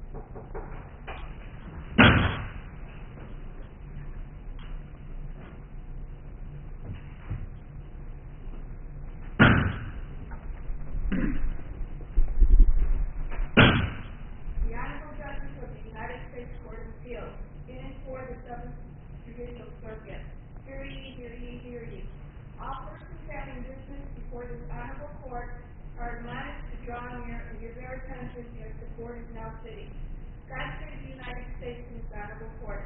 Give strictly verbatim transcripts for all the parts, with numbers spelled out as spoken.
The Honorable Judges of the United States Court of Appeals, in and for the Seventh Judicial Circuit. Hear ye, hear ye, hear ye. All persons having business before this honorable court are admonished to draw near and give their attention as the court is now sitting. God save the United States and this honorable court.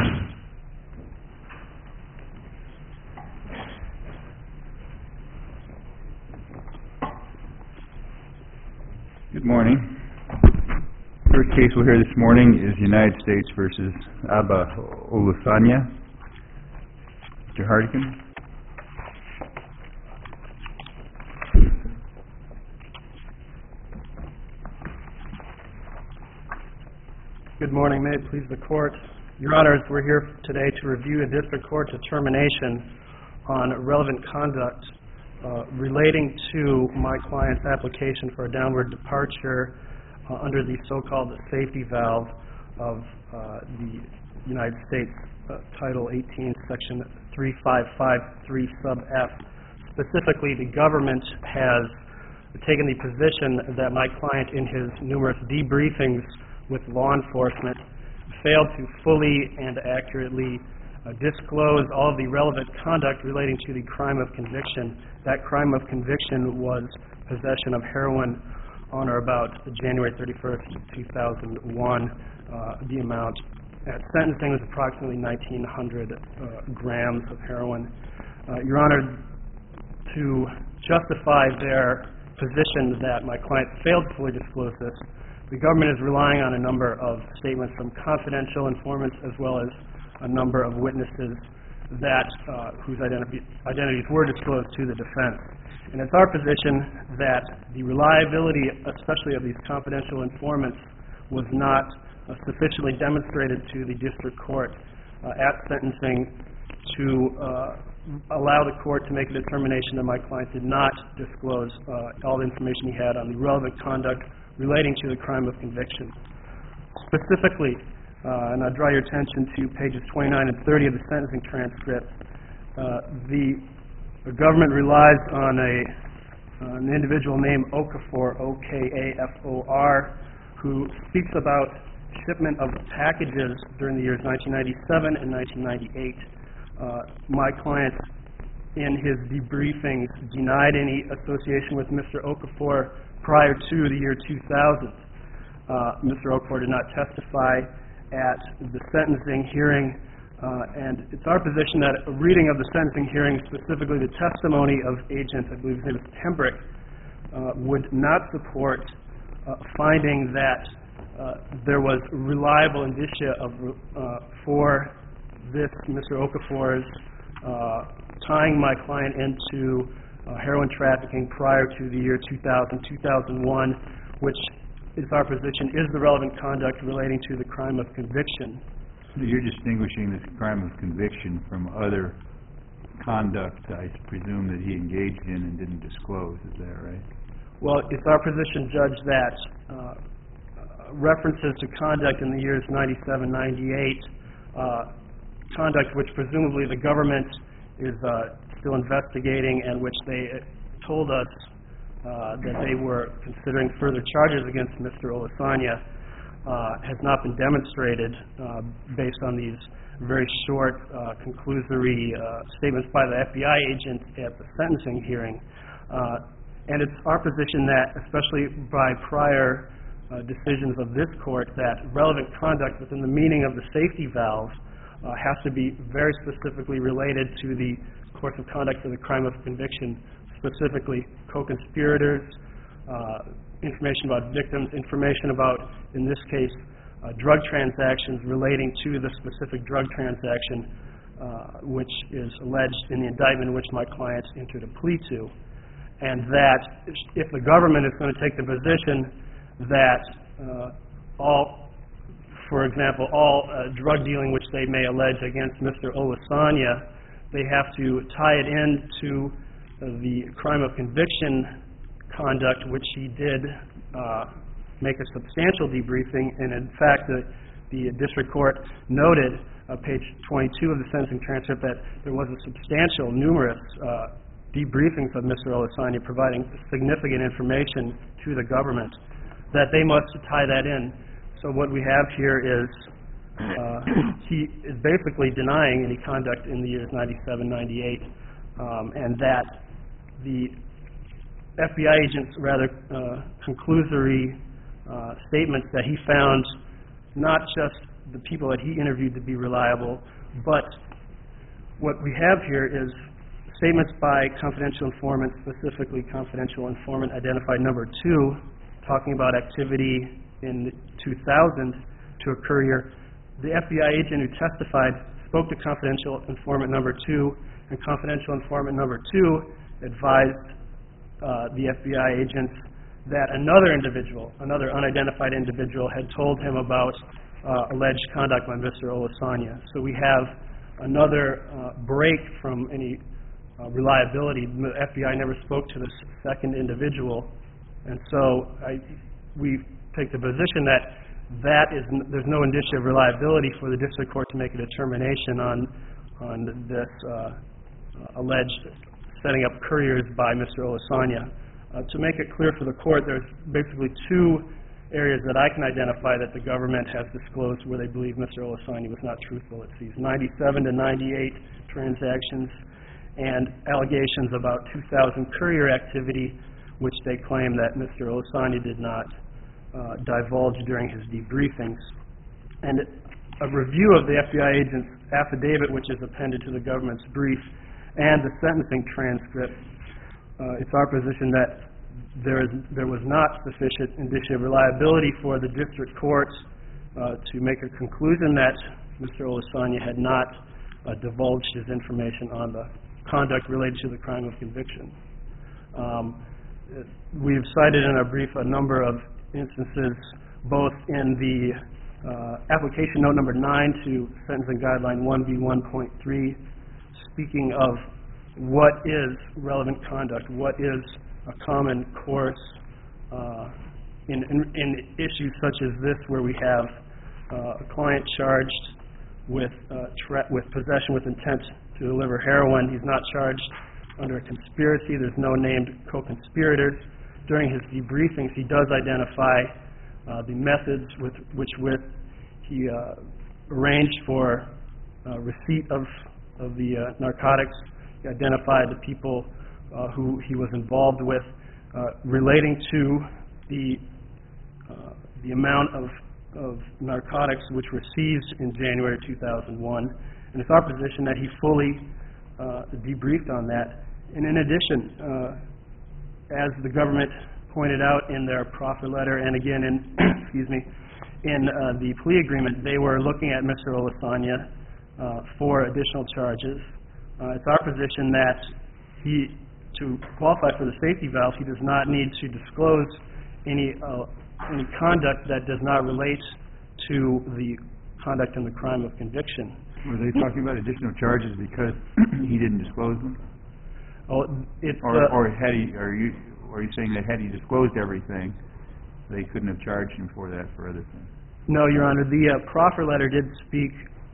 Good morning. First case we'll hear this morning is United States versus Abba Olusanya. Mister Hardigan. Good morning. May it please the court. Your Honors, we're here today to review a district court determination on relevant conduct uh, relating to my client's application for a downward departure uh, under the so-called safety valve of uh, the United States uh, Title eighteen, Section three five five three sub F. Specifically, the government has taken the position that my client, in his numerous debriefings with law enforcement, failed to fully and accurately uh, disclose all of the relevant conduct relating to the crime of conviction. That crime of conviction was possession of heroin on or about January thirty-first, two thousand one. Uh, the amount at sentencing was approximately nineteen hundred uh, grams of heroin. Uh, Your Honor, to justify their position that my client failed to fully disclose this, the government is relying on a number of statements from confidential informants as well as a number of witnesses that uh, whose identity, identities were disclosed to the defense. And it's our position that the reliability, especially of these confidential informants, was not uh, sufficiently demonstrated to the district court uh, at sentencing to uh, allow the court to make a determination that my client did not disclose uh, all the information he had on the relevant conduct relating to the crime of conviction. Specifically, uh, and I draw your attention to pages twenty-nine and thirty of the sentencing transcript, uh, the, the government relies on a, uh, an individual named Okafor, O K A F O R, who speaks about shipment of packages during the years nineteen ninety-seven and nineteen ninety-eight. Uh, my client, in his debriefings, denied any association with Mister Okafor prior to the year two thousand. Uh, Mister Okafor did not testify at the sentencing hearing, uh, and it's our position that a reading of the sentencing hearing, specifically the testimony of Agent, I believe his name is Tembrick, uh, would not support uh, finding that uh, there was reliable indicia of, uh, for this Mister Okafor's uh, tying my client into uh, heroin trafficking prior to the year two thousand, two thousand one, which is our position is the relevant conduct relating to the crime of conviction. So you're distinguishing this crime of conviction from other conduct, I presume, that he engaged in and didn't disclose. Is that right? Well, it's our position, Judge, that uh, references to conduct in the years ninety-seven, ninety-eight, uh, conduct which presumably the government is uh, still investigating and which they told us uh, that they were considering further charges against Mister Olusanya, uh, has not been demonstrated uh, based on these very short, uh, conclusory uh, statements by the F B I agent at the sentencing hearing. Uh, and it's our position that, especially by prior uh, decisions of this court, that relevant conduct within the meaning of the safety valve Uh, has to be very specifically related to the course of conduct for the crime of conviction, specifically co-conspirators, uh, information about victims, information about, in this case, uh, drug transactions relating to the specific drug transaction uh, which is alleged in the indictment in which my client entered a plea to. And that if the government is going to take the position that uh, all For example, all uh, drug dealing which they may allege against Mister Olusanya, they have to tie it into uh, the crime of conviction conduct which he did uh, make a substantial debriefing, and in fact, the, the district court noted, uh, page twenty-two of the sentencing transcript, that there was a substantial, numerous uh, debriefings of Mister Olasanya providing significant information to the government, that they must tie that in. So what we have here is uh, he is basically denying any conduct in the years ninety-seven, ninety-eight, um, and that the F B I agent's rather uh, conclusory uh, statements that he found not just the people that he interviewed to be reliable, but what we have here is statements by confidential informant, specifically confidential informant identified number two, talking about activity in two thousand to a courier. The F B I agent who testified spoke to confidential informant number two, and confidential informant number two advised uh, the F B I agents that another individual, another unidentified individual, had told him about uh, alleged conduct by Mister Olasanya. So we have another uh, break from any uh, reliability. The F B I never spoke to this second individual, and so I, we take the position that that is n there's no indicia of reliability for the district court to make a determination on on this uh, alleged setting up couriers by Mister Olasanya. Uh, to make it clear for the court, there's basically two areas that I can identify that the government has disclosed where they believe Mister Olasanya was not truthful. It's these ninety-seven to ninety-eight transactions and allegations about two thousand courier activity, which they claim that Mister Olasanya did not uh, divulge during his debriefings. And a review of the F B I agent's affidavit, which is appended to the government's brief, and the sentencing transcript, uh, it's our position that there is there was not sufficient indicia of reliability for the district court uh, to make a conclusion that Mister Olasanya had not uh, divulged his information on the conduct related to the crime of conviction. Um, we've cited in our brief a number of instances, both in the uh, application note number nine to sentencing guideline one B one point three, speaking of what is relevant conduct, what is a common course uh, in, in, in issues such as this, where we have uh, a client charged with uh, tra with possession with intent to deliver heroin. He's not charged under a conspiracy. There's no named co-conspirators. During his debriefings, he does identify uh, the methods with which with he uh, arranged for uh, receipt of of the uh, narcotics. He identified the people uh, who he was involved with, uh, relating to the uh, the amount of of narcotics which were seized in January two thousand one. And it's our position that he fully uh, debriefed on that. And in addition, uh, as the government pointed out in their proffer letter, and again in excuse me, in uh, the plea agreement, they were looking at Mister Olasanya uh, for additional charges. Uh, it's our position that he, to qualify for the safety valve, he does not need to disclose any uh, any conduct that does not relate to the conduct in the crime of conviction. Were they talking about additional charges because he didn't disclose them? Oh, it's, or, uh, or had he? Are you? Are you saying that had he disclosed everything, they couldn't have charged him for that for other things? No, Your Honor. The uh, proffer letter did speak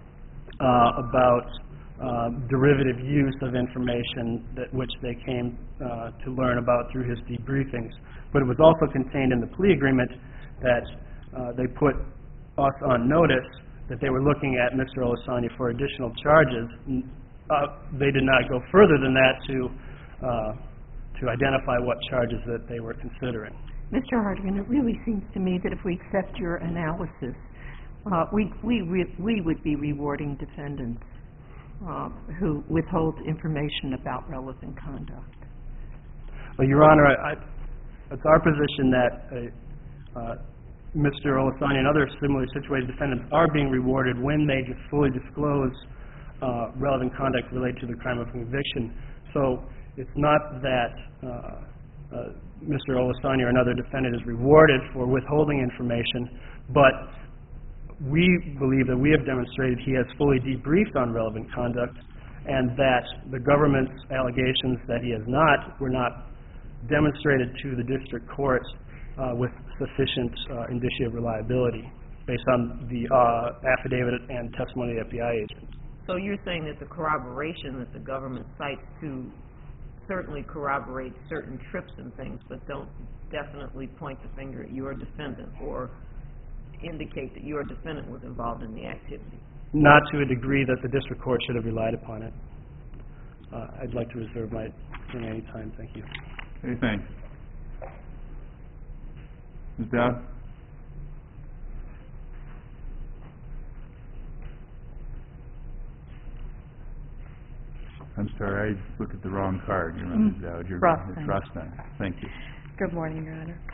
uh, about uh, derivative use of information that which they came uh, to learn about through his debriefings. But it was also contained in the plea agreement that uh, they put us on notice that they were looking at Mister Olasanya for additional charges. Uh, they did not go further than that to uh, to identify what charges that they were considering. Mister Hartigan, it really seems to me that if we accept your analysis, uh, we, we, we would be rewarding defendants uh, who withhold information about relevant conduct. Well, Your Honor, I, I, it's our position that uh, uh, Mister Olasanya and other similarly situated defendants are being rewarded when they just fully disclose uh, relevant conduct related to the crime of conviction. So it's not that uh, uh, Mister Olasanya or another defendant is rewarded for withholding information, but we believe that we have demonstrated he has fully debriefed on relevant conduct, and that the government's allegations that he has not were not demonstrated to the district court uh, with sufficient uh, indicia of reliability based on the uh, affidavit and testimony of the F B I agent. So you're saying that the corroboration that the government cites to certainly corroborate certain trips and things, but don't definitely point the finger at your defendant or indicate that your defendant was involved in the activity? Not to a degree that the district court should have relied upon it. Uh, I'd like to reserve my remaining time. Thank you. Okay, thanks. Miz Dowd? I'm sorry, I looked at the wrong card. You're not Miz Dowd. You're Rothstein. Miz Rothstein. Thank you. Good morning, Your Honor.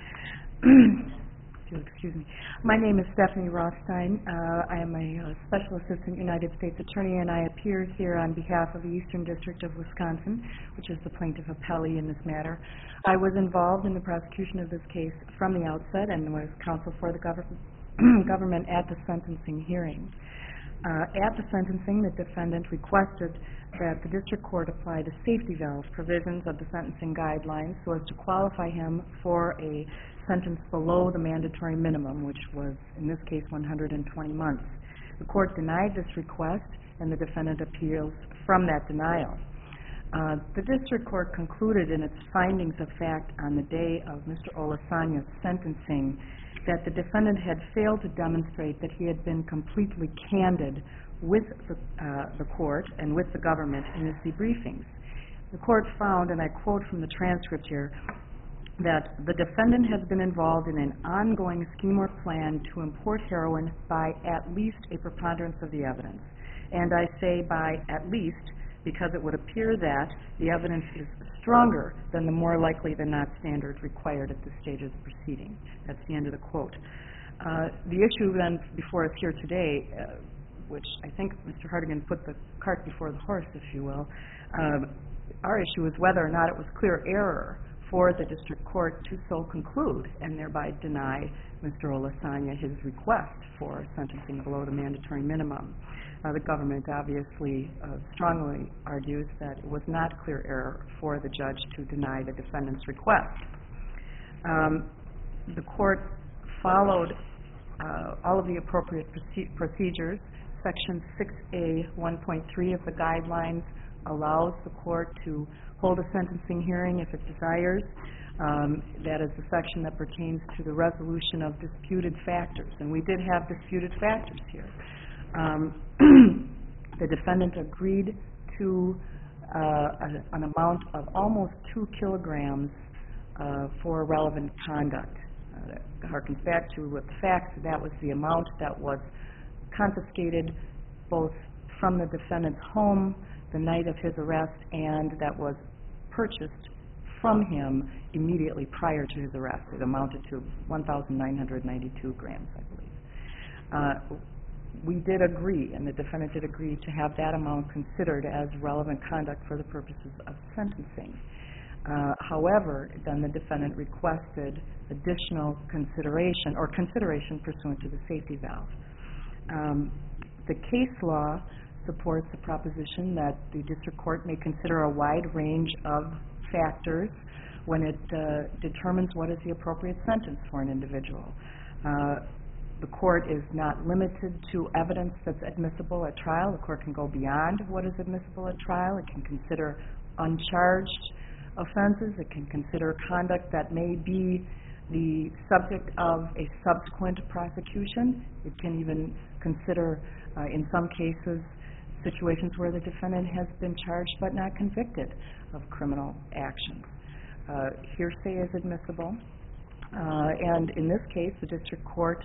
Excuse me. My name is Stephanie Rothstein. Uh, I am a uh, Special Assistant United States Attorney, and I appear here on behalf of the Eastern District of Wisconsin, which is the plaintiff appellee in this matter. I was involved in the prosecution of this case from the outset and was counsel for the government, government at the sentencing hearing. Uh, at the sentencing, the defendant requested that the district court apply the safety valve provisions of the sentencing guidelines so as to qualify him for a sentence below the mandatory minimum, which was, in this case, one hundred twenty months. The court denied this request, and the defendant appeals from that denial. Uh, the district court concluded in its findings of fact on the day of Mister Olasanya's sentencing that the defendant had failed to demonstrate that he had been completely candid with the, uh, the court and with the government in his debriefings. The court found, and I quote from the transcript here, that the defendant has been involved in an ongoing scheme or plan to import heroin by at least a preponderance of the evidence. And I say by at least because it would appear that the evidence is stronger than the more likely than not standard required at this stage of the proceeding. That's the end of the quote. Uh, the issue then before us here today, uh, which I think Mister Hartigan put the cart before the horse, if you will, uh, our issue is whether or not it was clear error for the district court to so conclude and thereby deny Mister Olasanya his request for sentencing below the mandatory minimum. Uh, the government obviously uh, strongly argues that it was not clear error for the judge to deny the defendant's request. Um, the court followed uh, all of the appropriate proce- procedures. Section six A one point three of the guidelines allows the court to hold a sentencing hearing if it desires. Um, that is the section that pertains to the resolution of disputed factors, and we did have disputed factors here. Um, the defendant agreed to uh, an, an amount of almost two kilograms uh, for relevant conduct. Uh, that harkens back to the facts. That was the amount that was confiscated both from the defendant's home the night of his arrest and that was purchased from him immediately prior to his arrest. It amounted to one thousand nine hundred ninety-two grams, I believe. Uh, we did agree, and the defendant did agree, to have that amount considered as relevant conduct for the purposes of sentencing. Uh, however, then the defendant requested additional consideration or consideration pursuant to the safety valve. Um, the case law supports the proposition that the district court may consider a wide range of factors when it uh, determines what is the appropriate sentence for an individual. Uh, the court is not limited to evidence that's admissible at trial. The court can go beyond what is admissible at trial. It can consider uncharged offenses. It can consider conduct that may be the subject of a subsequent prosecution. It can even consider, uh, in some cases, situations where the defendant has been charged but not convicted of criminal actions. Uh, hearsay is admissible, uh, and in this case, the district court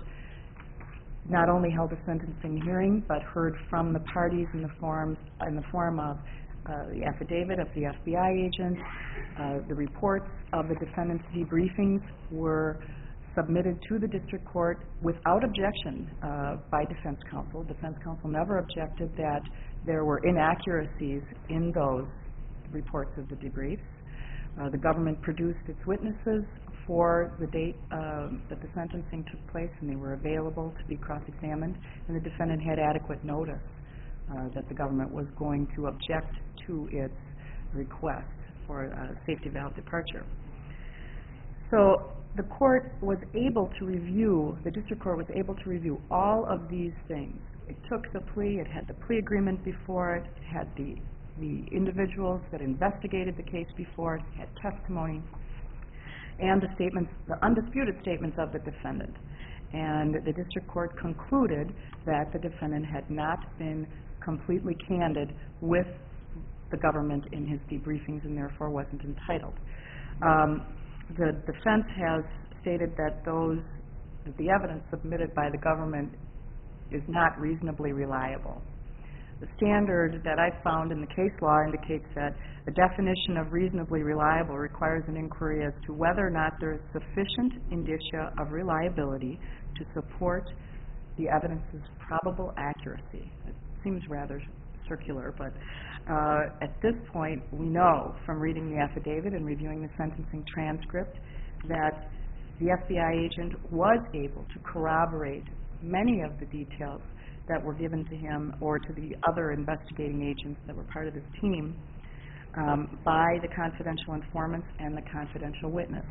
not only held a sentencing hearing but heard from the parties in the form in the form of uh, the affidavit of the F B I agent. Uh, the reports of the defendant's debriefings were submitted to the district court without objection uh, by defense counsel. Defense counsel never objected that there were inaccuracies in those reports of the debriefs. Uh, the government produced its witnesses for the date uh, that the sentencing took place, and they were available to be cross-examined, and the defendant had adequate notice uh, that the government was going to object to its request for a safety valve departure. So the court was able to review, the district court was able to review all of these things. It took the plea, it had the plea agreement before it, it had the, the individuals that investigated the case before it, it had testimony, and the statements, the undisputed statements of the defendant. And the district court concluded that the defendant had not been completely candid with the government in his debriefings and therefore wasn't entitled. Um, the defense has stated that those, that the evidence submitted by the government is not reasonably reliable. The standard that I found in the case law indicates that the definition of reasonably reliable requires an inquiry as to whether or not there is sufficient indicia of reliability to support the evidence's probable accuracy. It seems rather circular, but uh, at this point we know from reading the affidavit and reviewing the sentencing transcript that the F B I agent was able to corroborate many of the details that were given to him or to the other investigating agents that were part of his team um, by the confidential informants and the confidential witness.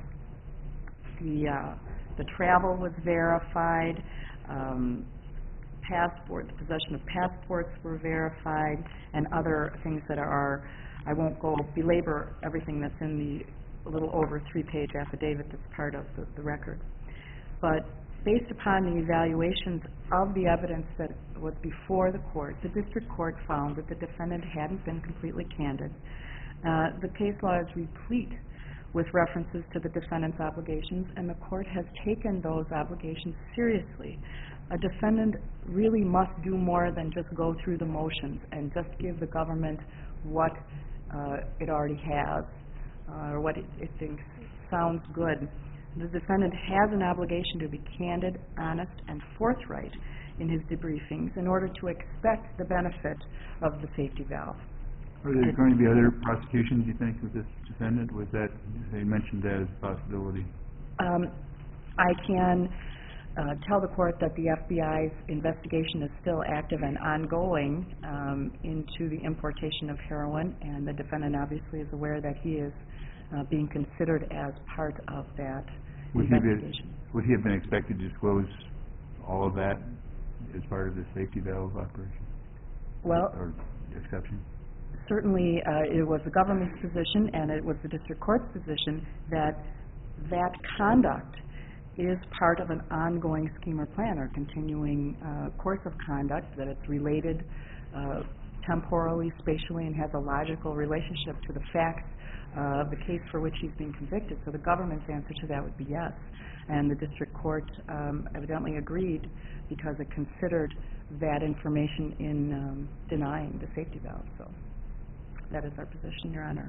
The, uh, the travel was verified, um, passport, the possession of passports were verified, and other things that are, I won't go belabor everything that's in the little over three-page affidavit that's part of the, the record. But based upon the evaluations of the evidence that was before the court, the district court found that the defendant hadn't been completely candid. Uh, the case law is replete with references to the defendant's obligations, and the court has taken those obligations seriously. A defendant really must do more than just go through the motions and just give the government what uh, it already has, uh, or what it, it thinks sounds good. The defendant has an obligation to be candid, honest, and forthright in his debriefings in order to expect the benefit of the safety valve. Are there going to be other prosecutions, you think, with this defendant? Was that, they mentioned that as a possibility? Um, I can uh, tell the court that the F B I's investigation is still active and ongoing um, into the importation of heroin, and the defendant obviously is aware that he is uh, being considered as part of that would he, be, investigation. would he have been expected to disclose all of that as part of the safety valve operation? Well, or exception? Certainly, uh, it was the government's position, and it was the district court's position, that that conduct is part of an ongoing scheme or plan or continuing uh, course of conduct, that it's related uh, temporally, spatially, and has a logical relationship to the facts uh, of the case for which he's being convicted. So the government's answer to that would be yes. And the district court um, evidently agreed because it considered that information in um, denying the safety valve. So that is our position, Your Honor.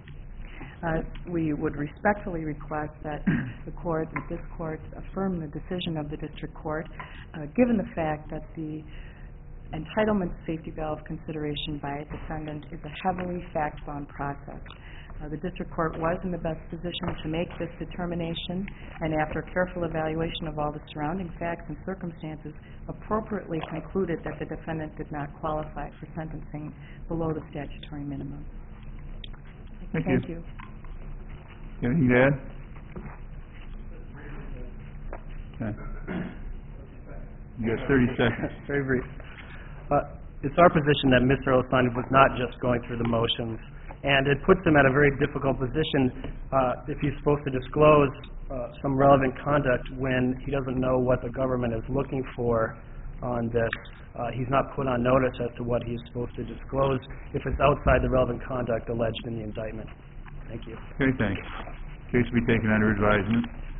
Uh, we would respectfully request that the court, that this court, affirm the decision of the district court, uh, given the fact that the entitlement safety valve consideration by a defendant is a heavily fact-bound process. Uh, the district court was in the best position to make this determination, and after careful evaluation of all the surrounding facts and circumstances, appropriately concluded that the defendant did not qualify for sentencing below the statutory minimum. Thank, Thank you. you. Anything to add? Okay. You got thirty seconds. Very brief. Uh, it's our position that Mister Olusanya was not just going through the motions, and it puts him at a very difficult position uh, if he's supposed to disclose uh, some relevant conduct when he doesn't know what the government is looking for on this. Uh, he's not put on notice as to what he's supposed to disclose if it's outside the relevant conduct alleged in the indictment. Thank you. Okay, thanks. Case will be taken under advisement.